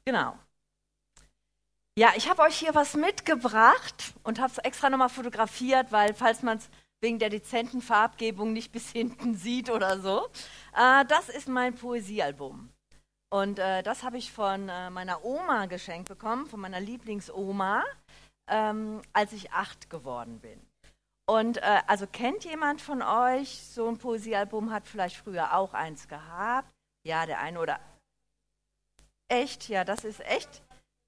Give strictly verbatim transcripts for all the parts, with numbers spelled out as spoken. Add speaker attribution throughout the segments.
Speaker 1: Genau. Ja, ich habe euch hier was mitgebracht und habe es extra nochmal fotografiert, weil falls man es wegen der dezenten Farbgebung nicht bis hinten sieht oder so. Äh, das ist mein Poesiealbum. Und äh, das habe ich von äh, meiner Oma geschenkt bekommen, von meiner Lieblingsoma, ähm, als ich acht geworden bin. Und äh, also kennt jemand von euch so ein Poesiealbum, hat vielleicht früher auch eins gehabt? Ja, der eine oder... Echt? Ja, das ist echt...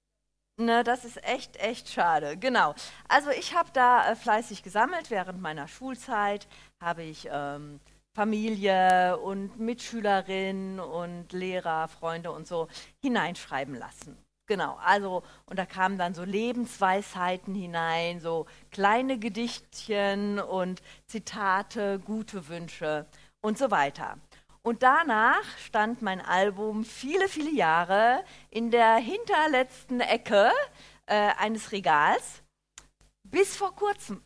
Speaker 1: Ne, das ist echt, echt schade. Genau. Also ich habe da äh, fleißig gesammelt. Während meiner Schulzeit habe ich ähm, Familie und Mitschülerinnen und Lehrer, Freunde und so hineinschreiben lassen. Genau, also und da kamen dann so Lebensweisheiten hinein, so kleine Gedichtchen und Zitate, gute Wünsche und so weiter. Und danach stand mein Album viele, viele Jahre in der hinterletzten Ecke äh, eines Regals, bis vor kurzem.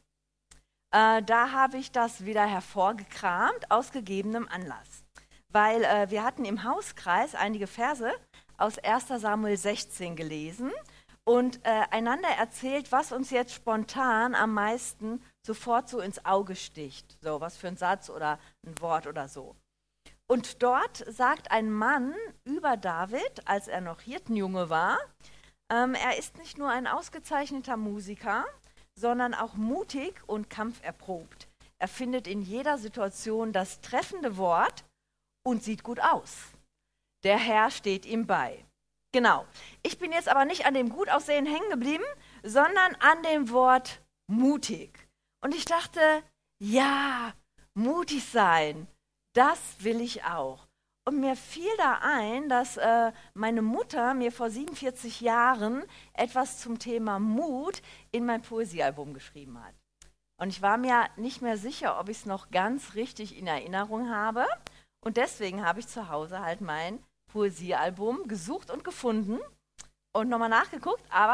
Speaker 1: Äh, da habe ich das wieder hervorgekramt, aus gegebenem Anlass. Weil äh, wir hatten im Hauskreis einige Verse aus erster Samuel sechzehn gelesen und äh, einander erzählt, was uns jetzt spontan am meisten sofort so ins Auge sticht. So, was für ein Satz oder ein Wort oder so. Und dort sagt ein Mann über David, als er noch Hirtenjunge war, ähm, er ist nicht nur ein ausgezeichneter Musiker, sondern auch mutig und kampferprobt. Er findet in jeder Situation das treffende Wort und sieht gut aus. Der Herr steht ihm bei. Genau. Ich bin jetzt aber nicht an dem Gutaussehen hängen geblieben, sondern an dem Wort mutig. Und ich dachte, ja, mutig sein. Das will ich auch. Und mir fiel da ein, dass äh, meine Mutter mir vor siebenundvierzig Jahren etwas zum Thema Mut in mein Poesiealbum geschrieben hat. Und ich war mir nicht mehr sicher, ob ich es noch ganz richtig in Erinnerung habe. Und deswegen habe ich zu Hause halt mein Poesiealbum gesucht und gefunden und nochmal nachgeguckt. Aber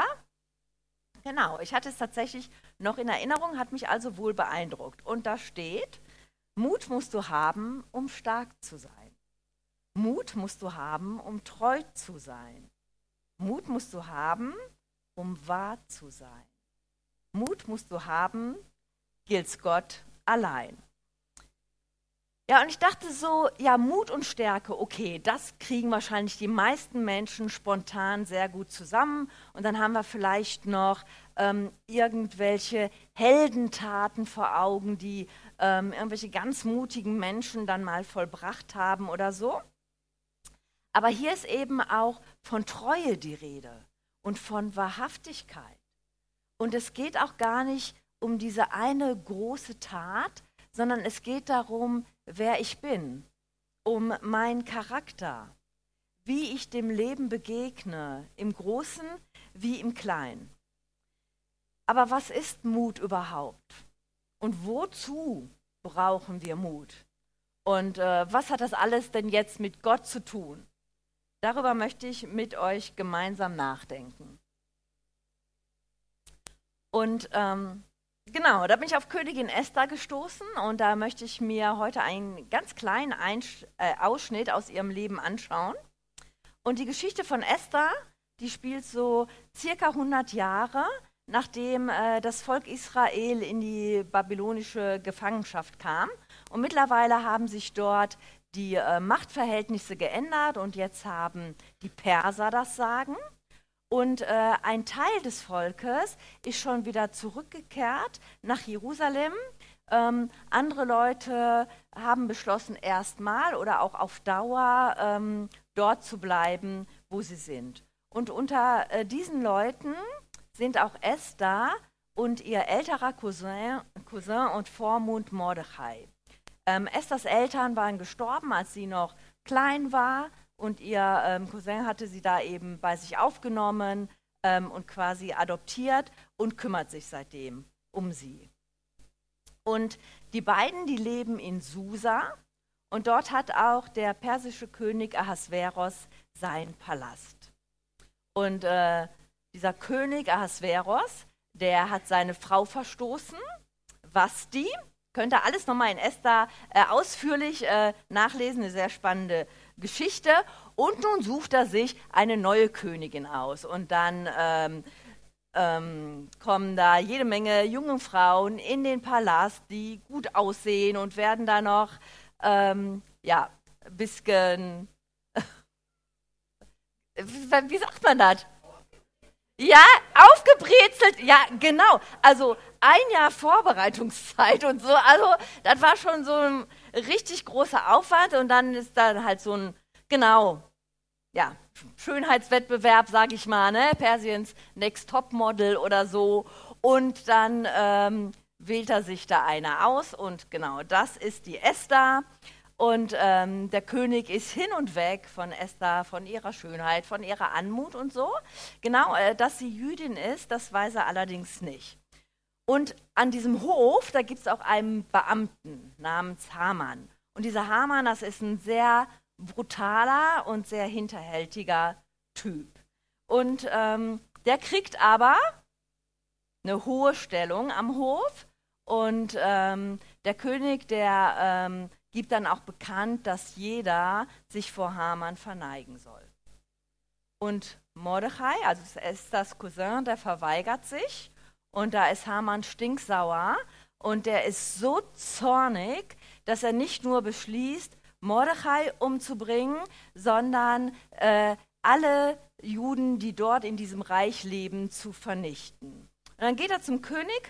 Speaker 1: genau, ich hatte es tatsächlich noch in Erinnerung, hat mich also wohl beeindruckt. Und da steht: Mut musst du haben, um stark zu sein. Mut musst du haben, um treu zu sein. Mut musst du haben, um wahr zu sein. Mut musst du haben, gilt's Gott allein. Ja, und ich dachte so, ja, Mut und Stärke, okay, das kriegen wahrscheinlich die meisten Menschen spontan sehr gut zusammen. Und dann haben wir vielleicht noch ähm, irgendwelche Heldentaten vor Augen, die ähm, irgendwelche ganz mutigen Menschen dann mal vollbracht haben oder so. Aber hier ist eben auch von Treue die Rede und von Wahrhaftigkeit. Und es geht auch gar nicht um diese eine große Tat, sondern es geht darum, wer ich bin, um meinen Charakter, wie ich dem Leben begegne, im Großen wie im Kleinen. Aber was ist Mut überhaupt? Und wozu brauchen wir Mut? Und äh, was hat das alles denn jetzt mit Gott zu tun? Darüber möchte ich mit euch gemeinsam nachdenken. Und ähm, genau, da bin ich auf Königin Esther gestoßen und da möchte ich mir heute einen ganz kleinen Einsch- äh, Ausschnitt aus ihrem Leben anschauen. Und die Geschichte von Esther, die spielt so circa hundert Jahre, nachdem äh, das Volk Israel in die babylonische Gefangenschaft kam. Und mittlerweile haben sich dort die äh, Machtverhältnisse geändert und jetzt haben die Perser das Sagen. Und äh, ein Teil des Volkes ist schon wieder zurückgekehrt nach Jerusalem. Ähm, andere Leute haben beschlossen, erstmal oder auch auf Dauer ähm, dort zu bleiben, wo sie sind. Und unter äh, diesen Leuten sind auch Esther und ihr älterer Cousin, Cousin und Vormund Mordechai. Ähm, Esthers Eltern waren gestorben, als sie noch klein war. Und ihr ähm, Cousin hatte sie da eben bei sich aufgenommen ähm, und quasi adoptiert und kümmert sich seitdem um sie. Und die beiden, die leben in Susa und dort hat auch der persische König Ahasveros seinen Palast. Und äh, dieser König Ahasveros, der hat seine Frau verstoßen, Vashti. Könnt ihr alles nochmal in Esther äh, ausführlich äh, nachlesen, eine sehr spannende Geschichte. Und nun sucht er sich eine neue Königin aus. Und dann ähm, ähm, kommen da jede Menge junge Frauen in den Palast, die gut aussehen und werden da noch, ähm, ja, ein bisschen, wie wie sagt man das? Ja, aufgebrezelt, ja, genau. Also ein Jahr Vorbereitungszeit und so. Also das war schon so ein richtig großer Aufwand und dann ist da halt so ein, genau, ja, Schönheitswettbewerb, sag ich mal, ne? Persiens Next Top Model oder so. Und dann ähm, wählt er sich da einer aus und genau, das ist die Esther. Und ähm, der König ist hin und weg von Esther, von ihrer Schönheit, von ihrer Anmut und so. Genau, äh, dass sie Jüdin ist, das weiß er allerdings nicht. Und an diesem Hof, da gibt es auch einen Beamten namens Haman. Und dieser Haman, das ist ein sehr brutaler und sehr hinterhältiger Typ. Und ähm, der kriegt aber eine hohe Stellung am Hof. Und ähm, der König, der ähm, gibt dann auch bekannt, dass jeder sich vor Haman verneigen soll. Und Mordechai, also Esthers Cousin, der verweigert sich und da ist Haman stinksauer und der ist so zornig, dass er nicht nur beschließt, Mordechai umzubringen, sondern äh, alle Juden, die dort in diesem Reich leben, zu vernichten. Und dann geht er zum König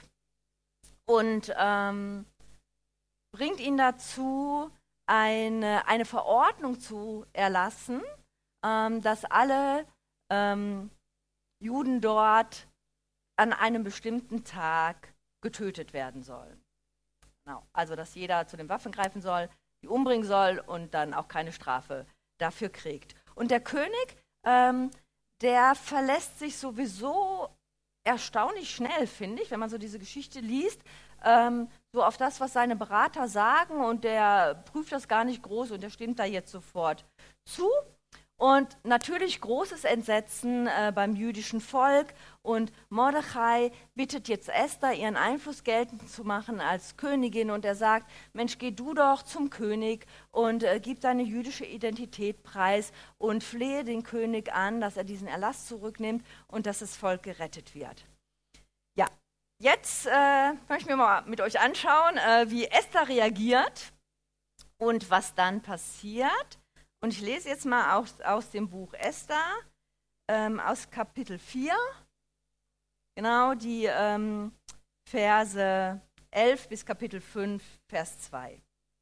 Speaker 1: und ähm, bringt ihn dazu, eine, eine Verordnung zu erlassen, ähm, dass alle ähm, Juden dort an einem bestimmten Tag getötet werden sollen. Genau. Also, dass jeder zu den Waffen greifen soll, die umbringen soll und dann auch keine Strafe dafür kriegt. Und der König, ähm, der verlässt sich sowieso erstaunlich schnell, finde ich, wenn man so diese Geschichte liest, ähm, so auf das, was seine Berater sagen und der prüft das gar nicht groß und der stimmt da jetzt sofort zu. Und natürlich großes Entsetzen äh, beim jüdischen Volk und Mordechai bittet jetzt Esther, ihren Einfluss geltend zu machen als Königin und er sagt, Mensch, geh du doch zum König und äh, gib deine jüdische Identität preis und flehe den König an, dass er diesen Erlass zurücknimmt und dass das Volk gerettet wird. Ja, jetzt äh, möchte ich mir mal mit euch anschauen, äh, wie Esther reagiert und was dann passiert. Und ich lese jetzt mal aus, aus dem Buch Esther, ähm, aus Kapitel vier, genau die ähm, Verse elf bis Kapitel fünf, Vers zwei.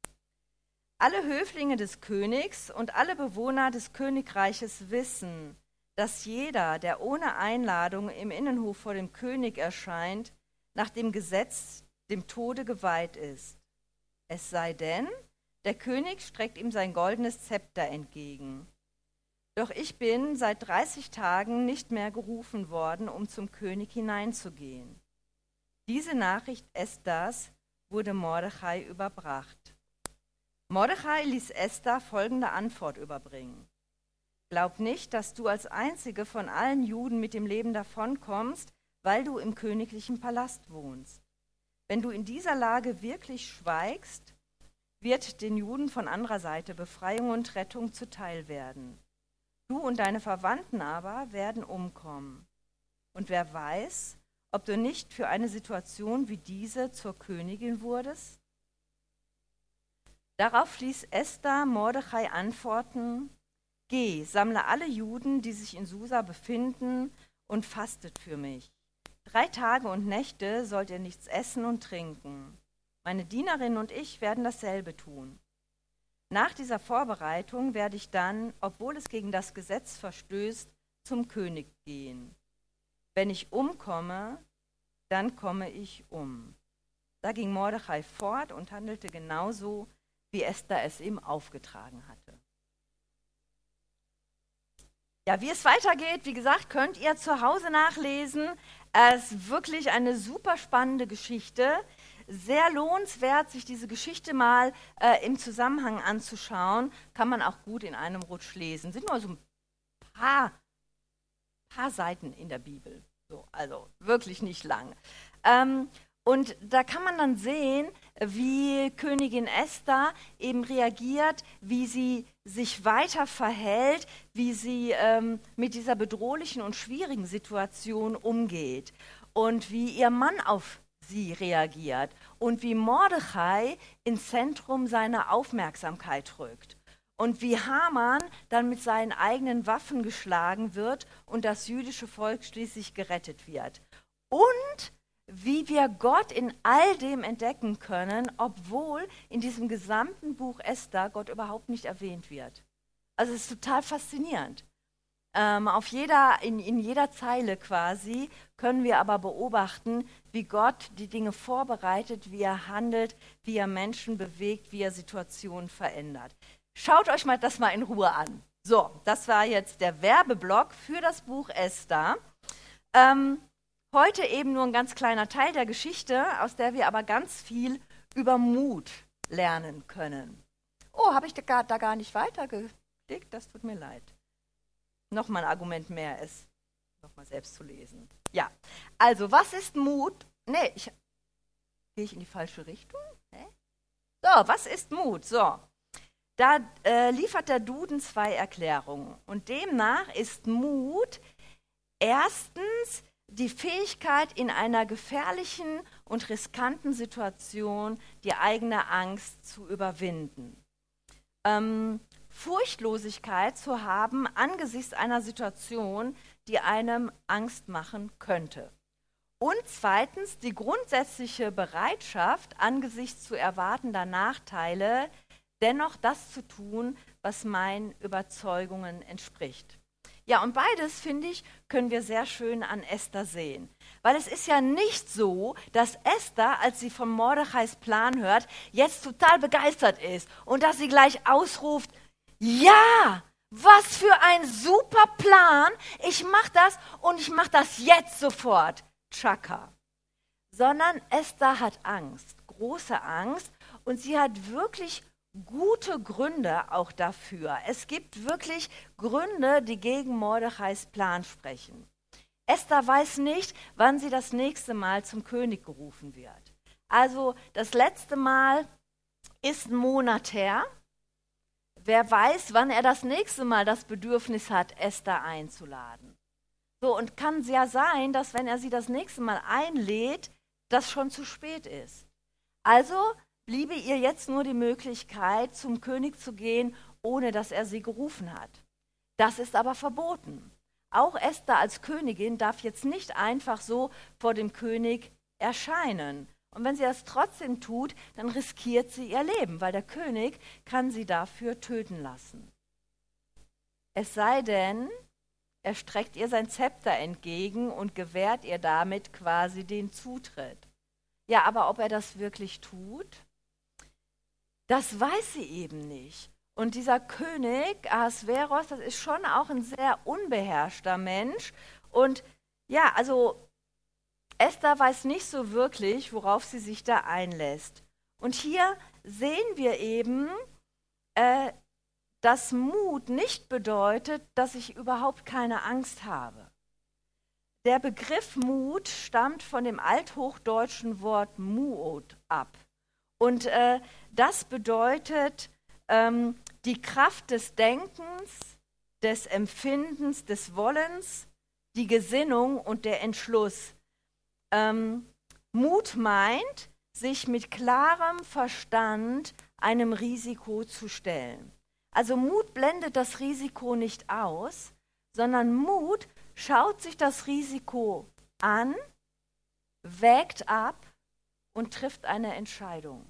Speaker 1: Alle Höflinge des Königs und alle Bewohner des Königreiches wissen, dass jeder, der ohne Einladung im Innenhof vor dem König erscheint, nach dem Gesetz dem Tode geweiht ist. Es sei denn, der König streckt ihm sein goldenes Zepter entgegen. Doch ich bin seit dreißig Tagen nicht mehr gerufen worden, um zum König hineinzugehen. Diese Nachricht Esthers wurde Mordechai überbracht. Mordechai ließ Esther folgende Antwort überbringen. Glaub nicht, dass du als einzige von allen Juden mit dem Leben davonkommst, weil du im königlichen Palast wohnst. Wenn du in dieser Lage wirklich schweigst, wird den Juden von anderer Seite Befreiung und Rettung zuteil werden. Du und deine Verwandten aber werden umkommen. Und wer weiß, ob du nicht für eine Situation wie diese zur Königin wurdest? Darauf ließ Esther Mordechai antworten, Geh, sammle alle Juden, die sich in Susa befinden, und fastet für mich. Drei Tage und Nächte sollt ihr nichts essen und trinken. Meine Dienerin und ich werden dasselbe tun. Nach dieser Vorbereitung werde ich dann, obwohl es gegen das Gesetz verstößt, zum König gehen. Wenn ich umkomme, dann komme ich um. Da ging Mordechai fort und handelte genauso, wie Esther es ihm aufgetragen hatte. Ja, wie es weitergeht, wie gesagt, könnt ihr zu Hause nachlesen. Es ist wirklich eine super spannende Geschichte. Sehr lohnenswert, sich diese Geschichte mal äh, im Zusammenhang anzuschauen. Kann man auch gut in einem Rutsch lesen. Sind nur so ein paar, paar Seiten in der Bibel. So, also wirklich nicht lang. Ähm, Und da kann man dann sehen, wie Königin Esther eben reagiert, wie sie sich weiter verhält, wie sie ähm, mit dieser bedrohlichen und schwierigen Situation umgeht und wie ihr Mann auf sie reagiert und wie Mordechai ins Zentrum seiner Aufmerksamkeit rückt und wie Haman dann mit seinen eigenen Waffen geschlagen wird und das jüdische Volk schließlich gerettet wird. Und wie wir Gott in all dem entdecken können, obwohl in diesem gesamten Buch Esther Gott überhaupt nicht erwähnt wird. Also es ist total faszinierend. Ähm, auf jeder, in, in jeder Zeile quasi können wir aber beobachten, wie Gott die Dinge vorbereitet, wie er handelt, wie er Menschen bewegt, wie er Situationen verändert. Schaut euch mal das mal in Ruhe an. So, das war jetzt der Werbeblock für das Buch Esther. Ähm, Heute eben nur ein ganz kleiner Teil der Geschichte, aus der wir aber ganz viel über Mut lernen können. Oh, habe ich da gar, da gar nicht weitergeklickt? Das tut mir leid. Nochmal ein Argument mehr, es nochmal selbst zu lesen. Ja, also was ist Mut? Nee, ich, gehe ich in die falsche Richtung? Hä? So, was ist Mut? So, da äh, liefert der Duden zwei Erklärungen. Und demnach ist Mut erstens die Fähigkeit, in einer gefährlichen und riskanten Situation die eigene Angst zu überwinden. Ähm, Furchtlosigkeit zu haben angesichts einer Situation, die einem Angst machen könnte. Und zweitens die grundsätzliche Bereitschaft, angesichts zu erwartender Nachteile, dennoch das zu tun, was meinen Überzeugungen entspricht. Ja, und beides, finde ich, können wir sehr schön an Esther sehen. Weil es ist ja nicht so, dass Esther, als sie von Mordechais Plan hört, jetzt total begeistert ist und dass sie gleich ausruft, ja, was für ein super Plan, ich mache das und ich mache das jetzt sofort, tschakka. Sondern Esther hat Angst, große Angst und sie hat wirklich gute Gründe auch dafür. Es gibt wirklich Gründe, die gegen Mordechais Plan sprechen. Esther weiß nicht, wann sie das nächste Mal zum König gerufen wird. Also das letzte Mal ist ein Monat her. Wer weiß, wann er das nächste Mal das Bedürfnis hat, Esther einzuladen. So, und kann es ja sein, dass wenn er sie das nächste Mal einlädt, das schon zu spät ist. Also bliebe ihr jetzt nur die Möglichkeit, zum König zu gehen, ohne dass er sie gerufen hat. Das ist aber verboten. Auch Esther als Königin darf jetzt nicht einfach so vor dem König erscheinen. Und wenn sie das trotzdem tut, dann riskiert sie ihr Leben, weil der König kann sie dafür töten lassen. Es sei denn, er streckt ihr sein Zepter entgegen und gewährt ihr damit quasi den Zutritt. Ja, aber ob er das wirklich tut? Das weiß sie eben nicht. Und dieser König Ahasveros, das ist schon auch ein sehr unbeherrschter Mensch. Und ja, also Esther weiß nicht so wirklich, worauf sie sich da einlässt. Und hier sehen wir eben, äh, dass Mut nicht bedeutet, dass ich überhaupt keine Angst habe. Der Begriff Mut stammt von dem althochdeutschen Wort Muot ab. Und äh, das bedeutet ähm, die Kraft des Denkens, des Empfindens, des Wollens, die Gesinnung und der Entschluss. Ähm, Mut meint, sich mit klarem Verstand einem Risiko zu stellen. Also Mut blendet das Risiko nicht aus, sondern Mut schaut sich das Risiko an, wägt ab und trifft eine Entscheidung.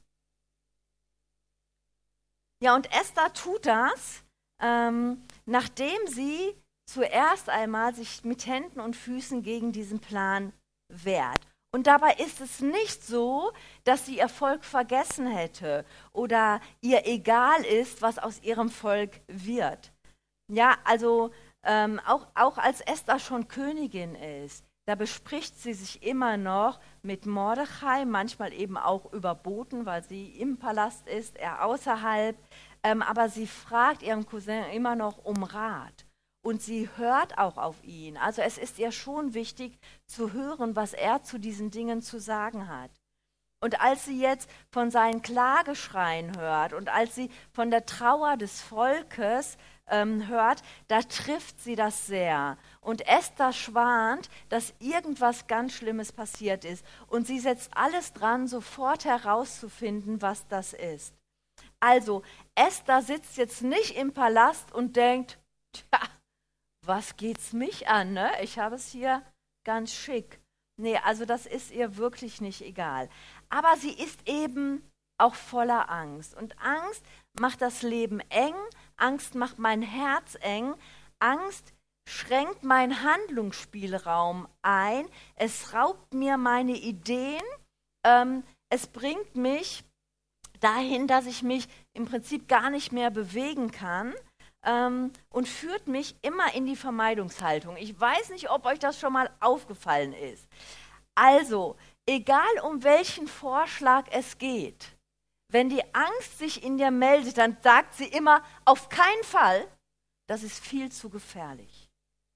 Speaker 1: Ja, und Esther tut das, ähm, nachdem sie zuerst einmal sich mit Händen und Füßen gegen diesen Plan wehrt. Und dabei ist es nicht so, dass sie ihr Volk vergessen hätte oder ihr egal ist, was aus ihrem Volk wird. Ja, also ähm, auch, auch als Esther schon Königin ist, da bespricht sie sich immer noch mit Mordechai, manchmal eben auch über Boten, weil sie im Palast ist, er außerhalb. Ähm, aber sie fragt ihren Cousin immer noch um Rat. Und sie hört auch auf ihn. Also es ist ihr schon wichtig zu hören, was er zu diesen Dingen zu sagen hat. Und als sie jetzt von seinen Klageschreien hört und als sie von der Trauer des Volkes ähm, hört, da trifft sie das sehr. Und Esther schwant, dass irgendwas ganz Schlimmes passiert ist. Und sie setzt alles dran, sofort herauszufinden, was das ist. Also, Esther sitzt jetzt nicht im Palast und denkt, tja, was geht's mich an, ne? Ich habe es hier ganz schick. Nee, also das ist ihr wirklich nicht egal. Aber sie ist eben auch voller Angst. Und Angst macht das Leben eng, Angst macht mein Herz eng, Angst schränkt meinen Handlungsspielraum ein, es raubt mir meine Ideen, ähm, es bringt mich dahin, dass ich mich im Prinzip gar nicht mehr bewegen kann. Ähm, und führt mich immer in die Vermeidungshaltung. Ich weiß nicht, ob euch das schon mal aufgefallen ist. Also, egal um welchen Vorschlag es geht, wenn die Angst sich in dir meldet, dann sagt sie immer, auf keinen Fall, das ist viel zu gefährlich.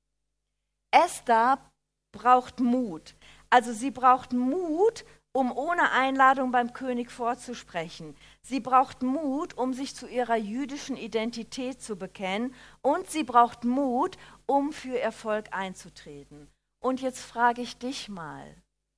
Speaker 1: Esther braucht Mut. Also sie braucht Mut, um ohne Einladung beim König vorzusprechen. Sie braucht Mut, um sich zu ihrer jüdischen Identität zu bekennen. Und sie braucht Mut, um für Erfolg einzutreten. Und jetzt frage ich dich mal,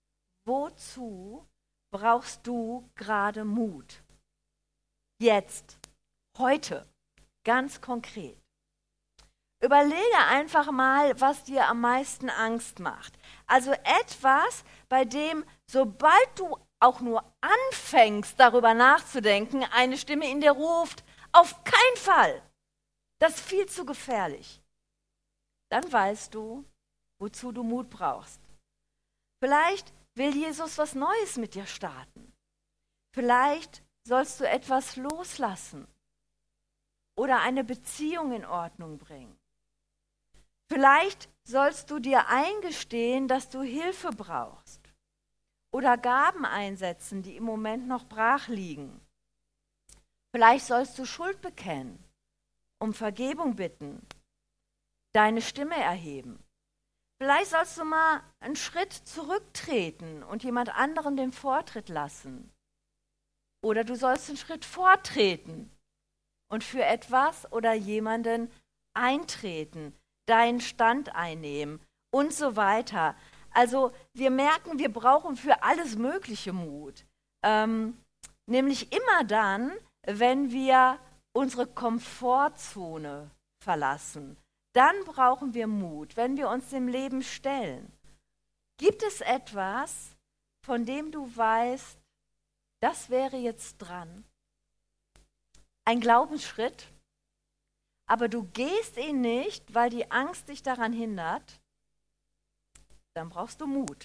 Speaker 1: wozu brauchst du gerade Mut? Jetzt, heute, ganz konkret. Überlege einfach mal, was dir am meisten Angst macht. Also etwas, bei dem, sobald du auch nur anfängst, darüber nachzudenken, eine Stimme in dir ruft, auf keinen Fall, das ist viel zu gefährlich. Dann weißt du, wozu du Mut brauchst. Vielleicht will Jesus was Neues mit dir starten. Vielleicht sollst du etwas loslassen oder eine Beziehung in Ordnung bringen. Vielleicht sollst du dir eingestehen, dass du Hilfe brauchst oder Gaben einsetzen, die im Moment noch brach liegen. Vielleicht sollst du Schuld bekennen, um Vergebung bitten, deine Stimme erheben. Vielleicht sollst du mal einen Schritt zurücktreten und jemand anderen den Vortritt lassen. Oder du sollst einen Schritt vortreten und für etwas oder jemanden eintreten, deinen Stand einnehmen und so weiter. Also wir merken, wir brauchen für alles Mögliche Mut. Ähm, nämlich immer dann, wenn wir unsere Komfortzone verlassen. Dann brauchen wir Mut, wenn wir uns dem Leben stellen. Gibt es etwas, von dem du weißt, das wäre jetzt dran? Ein Glaubensschritt, aber du gehst ihn nicht, weil die Angst dich daran hindert, dann brauchst du Mut.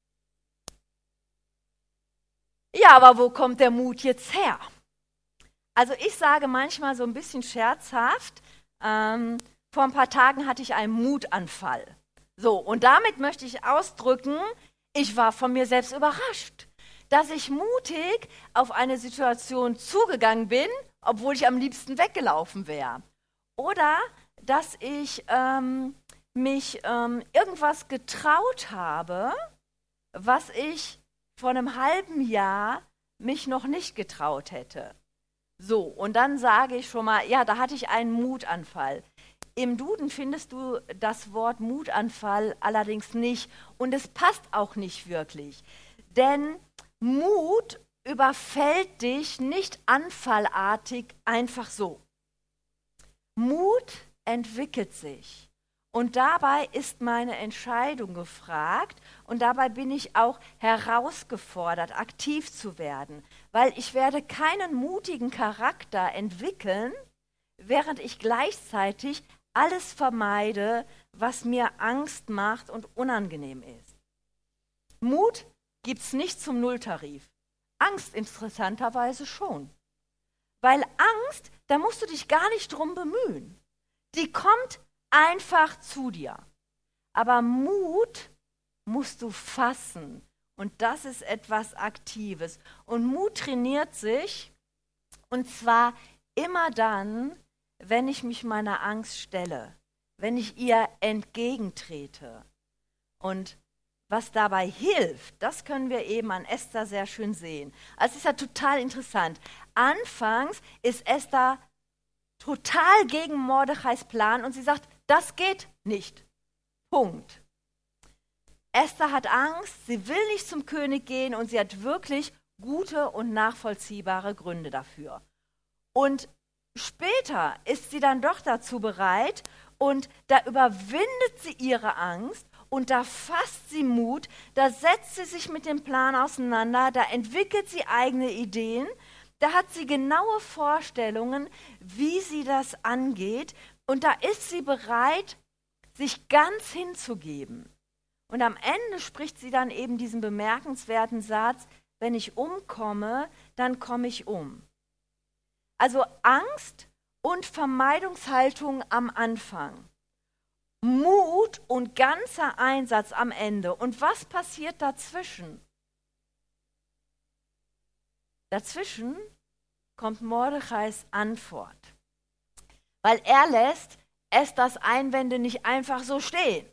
Speaker 1: Ja, aber wo kommt der Mut jetzt her? Also ich sage manchmal so ein bisschen scherzhaft, ähm, vor ein paar Tagen hatte ich einen Mutanfall. So, und damit möchte ich ausdrücken, ich war von mir selbst überrascht, dass ich mutig auf eine Situation zugegangen bin, obwohl ich am liebsten weggelaufen wäre. Oder dass ich ähm, mich ähm, irgendwas getraut habe, was ich vor einem halben Jahr mich noch nicht getraut hätte. So, und dann sage ich schon mal, ja, da hatte ich einen Mutanfall. Im Duden findest du das Wort Mutanfall allerdings nicht und es passt auch nicht wirklich. Denn Mut überfällt dich nicht anfallartig einfach so. Mut entwickelt sich und dabei ist meine Entscheidung gefragt und dabei bin ich auch herausgefordert, aktiv zu werden, weil ich werde keinen mutigen Charakter entwickeln, während ich gleichzeitig alles vermeide, was mir Angst macht und unangenehm ist. Mut gibt es nicht zum Nulltarif. Angst interessanterweise schon. Weil Angst, da musst du dich gar nicht drum bemühen. Die kommt einfach zu dir. Aber Mut musst du fassen. Und das ist etwas Aktives. Und Mut trainiert sich, und zwar immer dann, wenn ich mich meiner Angst stelle, wenn ich ihr entgegentrete. Und was dabei hilft, das können wir eben an Esther sehr schön sehen. Also es ist ja total interessant. Anfangs ist Esther total gegen Mordechais Plan und sie sagt, das geht nicht. Punkt. Esther hat Angst, sie will nicht zum König gehen und sie hat wirklich gute und nachvollziehbare Gründe dafür. Und später ist sie dann doch dazu bereit und da überwindet sie ihre Angst und da fasst sie Mut, da setzt sie sich mit dem Plan auseinander, da entwickelt sie eigene Ideen, da hat sie genaue Vorstellungen, wie sie das angeht und da ist sie bereit, sich ganz hinzugeben. Und am Ende spricht sie dann eben diesen bemerkenswerten Satz, wenn ich umkomme, dann komme ich um. Also Angst und Vermeidungshaltung am Anfang. Mut und ganzer Einsatz am Ende. Und was passiert dazwischen? Dazwischen kommt Mordechais Antwort. Weil er lässt Esthers Einwände nicht einfach so stehen,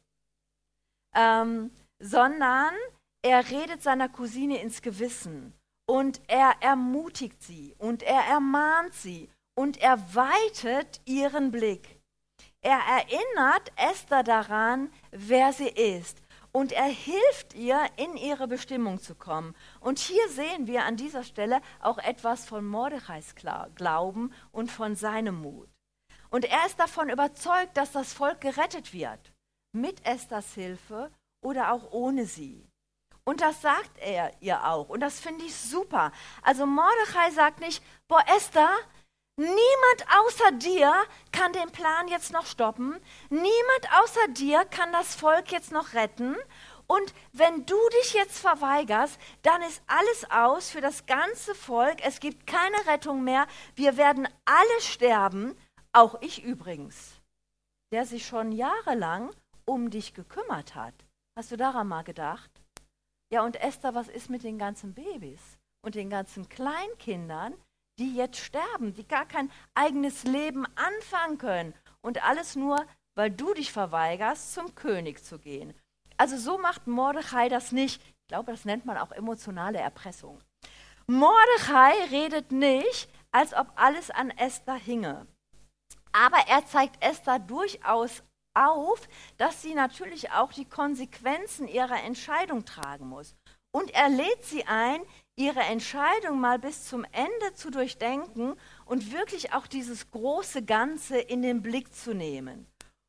Speaker 1: ähm, sondern er redet seiner Cousine ins Gewissen und er ermutigt sie und er ermahnt sie und er weitet ihren Blick. Er erinnert Esther daran, wer sie ist und er hilft ihr, in ihre Bestimmung zu kommen. Und hier sehen wir an dieser Stelle auch etwas von Mordechais Glauben und von seinem Mut. Und er ist davon überzeugt, dass das Volk gerettet wird, mit Esthers Hilfe oder auch ohne sie. Und das sagt er ihr auch. Und das finde ich super. Also Mordechai sagt nicht, boah Esther, niemand außer dir kann den Plan jetzt noch stoppen. Niemand außer dir kann das Volk jetzt noch retten. Und wenn du dich jetzt verweigerst, dann ist alles aus für das ganze Volk. Es gibt keine Rettung mehr. Wir werden alle sterben. Auch ich übrigens, der sich schon jahrelang um dich gekümmert hat. Hast du daran mal gedacht? Ja, und Esther, was ist mit den ganzen Babys und den ganzen Kleinkindern, die jetzt sterben, die gar kein eigenes Leben anfangen können und alles nur, weil du dich verweigerst, zum König zu gehen. Also so macht Mordechai das nicht. Ich glaube, das nennt man auch emotionale Erpressung. Mordechai redet nicht, als ob alles an Esther hinge. Aber er zeigt Esther durchaus auf, dass sie natürlich auch die Konsequenzen ihrer Entscheidung tragen muss. Und er lädt sie ein, ihre Entscheidung mal bis zum Ende zu durchdenken und wirklich auch dieses große Ganze in den Blick zu nehmen.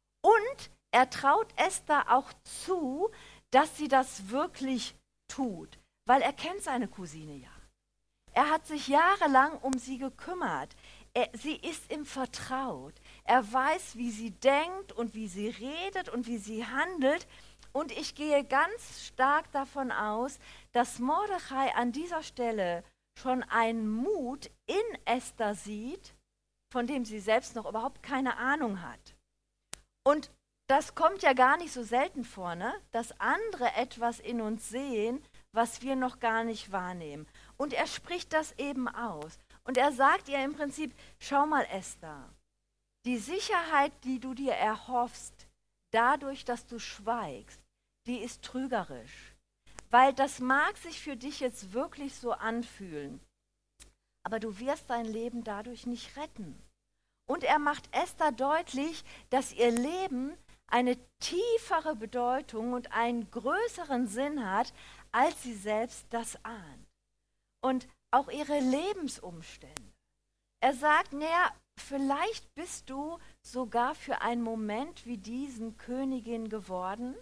Speaker 1: Und er traut Esther auch zu, dass sie das wirklich tut, weil er kennt seine Cousine ja. Er hat sich jahrelang um sie gekümmert. Er, sie ist ihm vertraut. Er weiß, wie sie denkt und wie sie redet und wie sie handelt. Und ich gehe ganz stark davon aus, dass Mordechai an dieser Stelle schon einen Mut in Esther sieht, von dem sie selbst noch überhaupt keine Ahnung hat. Und das kommt ja gar nicht so selten vor, ne? Dass andere etwas in uns sehen, was wir noch gar nicht wahrnehmen. Und er spricht das eben aus. Und er sagt ihr im Prinzip, schau mal Esther, die Sicherheit, die du dir erhoffst, dadurch, dass du schweigst, die ist trügerisch. Weil das mag sich für dich jetzt wirklich so anfühlen, aber du wirst dein Leben dadurch nicht retten. Und er macht Esther deutlich, dass ihr Leben eine tiefere Bedeutung und einen größeren Sinn hat, als sie selbst das ahnt. Und auch ihre Lebensumstände. Er sagt, naja, vielleicht bist du sogar für einen Moment wie diesen Königin geworden.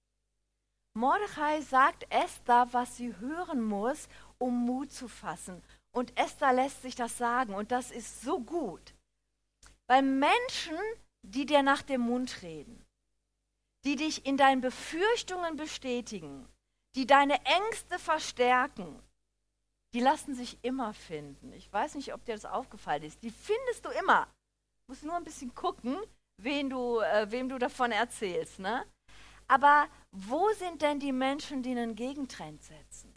Speaker 1: Mordechai sagt Esther, was sie hören muss, um Mut zu fassen. Und Esther lässt sich das sagen und das ist so gut. Weil Menschen, die dir nach dem Mund reden, die dich in deinen Befürchtungen bestätigen, die deine Ängste verstärken, die lassen sich immer finden. Ich weiß nicht, ob dir das aufgefallen ist. Die findest du immer. Du musst nur ein bisschen gucken, wen du, äh, wem du davon erzählst. Ne? Aber wo sind denn die Menschen, die einen Gegentrend setzen?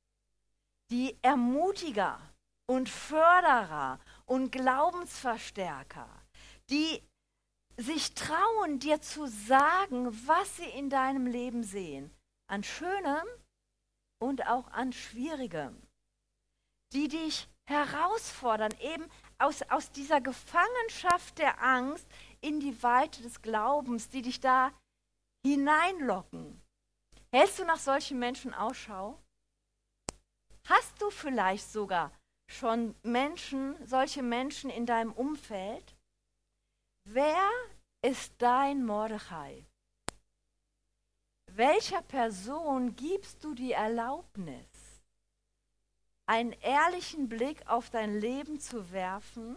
Speaker 1: Die Ermutiger und Förderer und Glaubensverstärker, die sich trauen, dir zu sagen, was sie in deinem Leben sehen. an Schönem und auch an Schwierigem, die dich herausfordern, eben aus, aus dieser Gefangenschaft der Angst in die Weite des Glaubens, die dich da hineinlocken. Hältst du nach solchen Menschen Ausschau? Hast du vielleicht sogar schon Menschen, solche Menschen in deinem Umfeld? Wer ist dein Mordechai? Welcher Person gibst du die Erlaubnis, einen ehrlichen Blick auf dein Leben zu werfen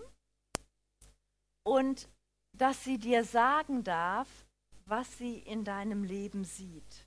Speaker 1: und dass sie dir sagen darf, was sie in deinem Leben sieht?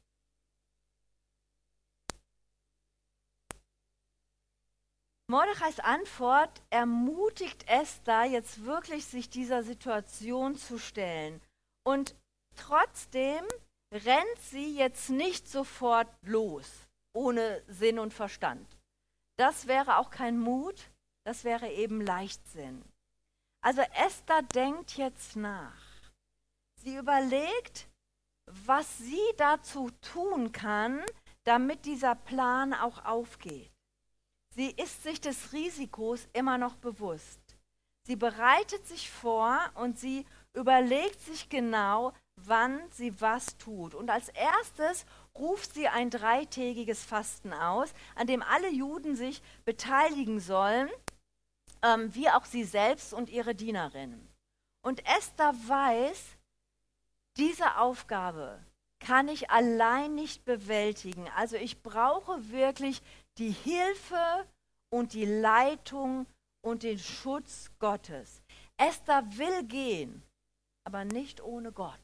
Speaker 1: Mordechais Antwort ermutigt Esther, jetzt wirklich sich dieser Situation zu stellen. Und trotzdem rennt sie jetzt nicht sofort los, ohne Sinn und Verstand. Das wäre auch kein Mut, das wäre eben Leichtsinn. Also Esther denkt jetzt nach. Sie überlegt, was sie dazu tun kann, damit dieser Plan auch aufgeht. Sie ist sich des Risikos immer noch bewusst. Sie bereitet sich vor und sie überlegt sich genau, wann sie was tut. Und als erstes ruft sie ein dreitägiges Fasten aus, an dem alle Juden sich beteiligen sollen, ähm, wie auch sie selbst und ihre Dienerinnen. Und Esther weiß, diese Aufgabe kann ich allein nicht bewältigen. Also ich brauche wirklich die Hilfe und die Leitung und den Schutz Gottes. Esther will gehen, aber nicht ohne Gott.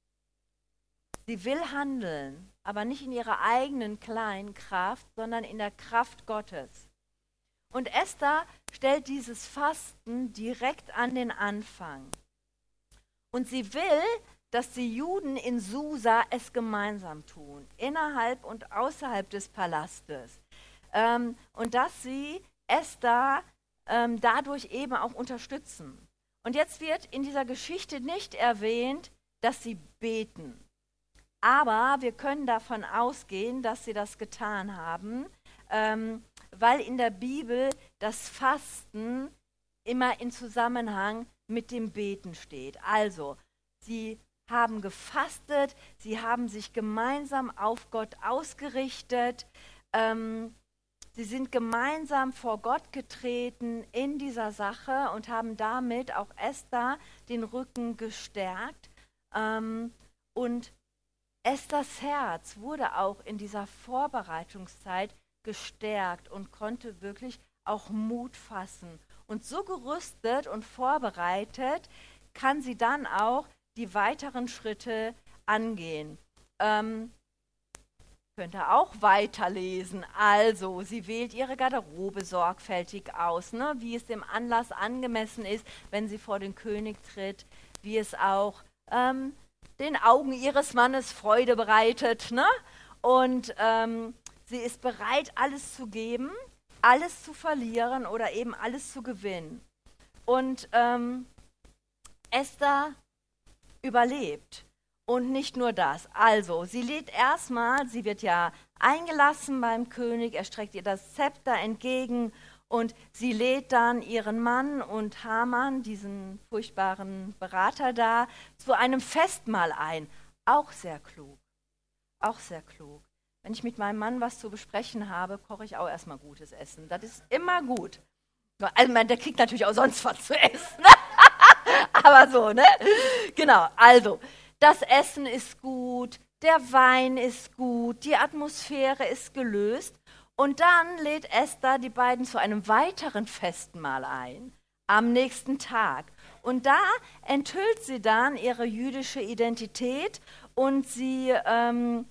Speaker 1: Sie will handeln, aber nicht in ihrer eigenen kleinen Kraft, sondern in der Kraft Gottes. Und Esther stellt dieses Fasten direkt an den Anfang. Und sie will, dass die Juden in Susa es gemeinsam tun, innerhalb und außerhalb des Palastes. Ähm, und dass sie Esther ähm, dadurch eben auch unterstützen. Und jetzt wird in dieser Geschichte nicht erwähnt, dass sie beten. Aber wir können davon ausgehen, dass sie das getan haben, ähm, weil in der Bibel das Fasten immer in Zusammenhang mit dem Beten steht. Also, sie haben gefastet, sie haben sich gemeinsam auf Gott ausgerichtet, ähm, sie sind gemeinsam vor Gott getreten in dieser Sache und haben damit auch Esther den Rücken gestärkt. Ähm, und Esthers Herz wurde auch in dieser Vorbereitungszeit gestärkt und konnte wirklich auch Mut fassen. Und so gerüstet und vorbereitet kann sie dann auch die weiteren Schritte angehen. Ähm, könnt ihr auch weiterlesen. Also, sie wählt ihre Garderobe sorgfältig aus, ne? Wie es dem Anlass angemessen ist, wenn sie vor den König tritt, wie es auch ähm, den Augen ihres Mannes Freude bereitet. Ne? Und ähm, sie ist bereit, alles zu geben, alles zu verlieren oder eben alles zu gewinnen. Und ähm, Esther überlebt. Und nicht nur das. Also, sie lädt erstmal, sie wird ja eingelassen beim König, er streckt ihr das Zepter entgegen und sie lädt dann ihren Mann und Haman, diesen furchtbaren Berater da, zu einem Festmahl ein. Auch sehr klug. Auch sehr klug. Wenn ich mit meinem Mann was zu besprechen habe, koche ich auch erstmal gutes Essen. Das ist immer gut. Also, der kriegt natürlich auch sonst was zu essen. Aber so, ne? Genau, also, das Essen ist gut, der Wein ist gut, die Atmosphäre ist gelöst. Und dann lädt Esther die beiden zu einem weiteren Festmahl ein, am nächsten Tag. Und da enthüllt sie dann ihre jüdische Identität und sie ähm,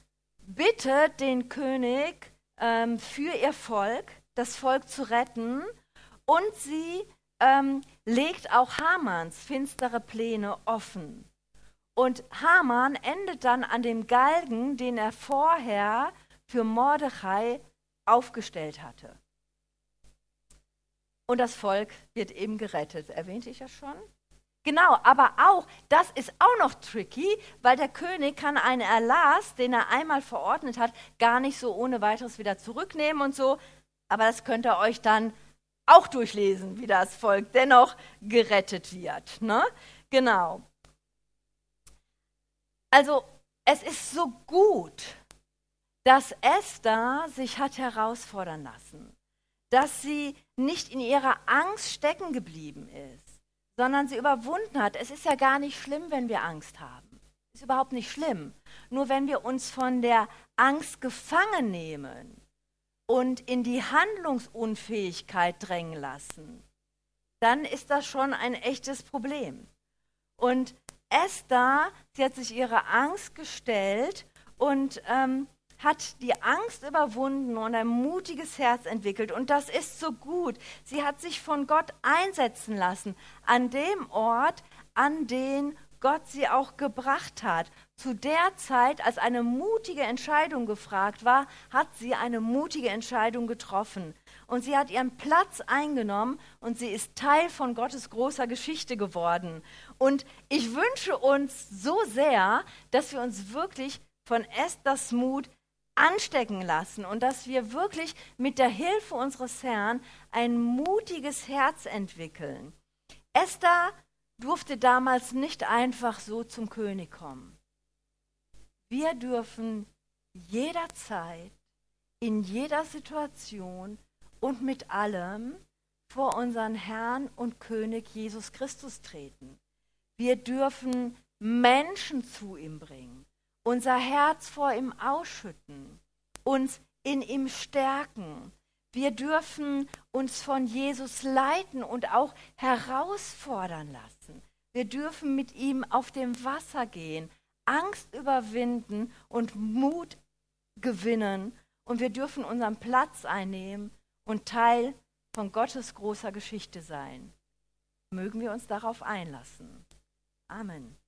Speaker 1: bittet den König ähm, für ihr Volk, das Volk zu retten. Und sie ähm, legt auch Hamans finstere Pläne offen. Und Haman endet dann an dem Galgen, den er vorher für Mordechai aufgestellt hatte. Und das Volk wird eben gerettet. Erwähnte ich ja schon. Genau, aber auch, das ist auch noch tricky, weil der König kann einen Erlass, den er einmal verordnet hat, gar nicht so ohne weiteres wieder zurücknehmen und so. Aber das könnt ihr euch dann auch durchlesen, wie das Volk dennoch gerettet wird. Ne? Genau. Also es ist so gut, dass Esther sich hat herausfordern lassen, dass sie nicht in ihrer Angst stecken geblieben ist, sondern sie überwunden hat. Es ist ja gar nicht schlimm, wenn wir Angst haben. Ist überhaupt nicht schlimm. Nur wenn wir uns von der Angst gefangen nehmen und in die Handlungsunfähigkeit drängen lassen, dann ist das schon ein echtes Problem. Und Esther, sie hat sich ihrer Angst gestellt und ähm, hat die Angst überwunden und ein mutiges Herz entwickelt. Und das ist so gut. Sie hat sich von Gott einsetzen lassen an dem Ort, an den Gott sie auch gebracht hat. Zu der Zeit, als eine mutige Entscheidung gefragt war, hat sie eine mutige Entscheidung getroffen. Und sie hat ihren Platz eingenommen und sie ist Teil von Gottes großer Geschichte geworden. Und ich wünsche uns so sehr, dass wir uns wirklich von Esthers Mut anstecken lassen und dass wir wirklich mit der Hilfe unseres Herrn ein mutiges Herz entwickeln. Esther durfte damals nicht einfach so zum König kommen. Wir dürfen jederzeit, in jeder Situation und mit allem vor unseren Herrn und König Jesus Christus treten. Wir dürfen Menschen zu ihm bringen, unser Herz vor ihm ausschütten, uns in ihm stärken. Wir dürfen uns von Jesus leiten und auch herausfordern lassen. Wir dürfen mit ihm auf dem Wasser gehen, Angst überwinden und Mut gewinnen. Und wir dürfen unseren Platz einnehmen und Teil von Gottes großer Geschichte sein. Mögen wir uns darauf einlassen. Amen.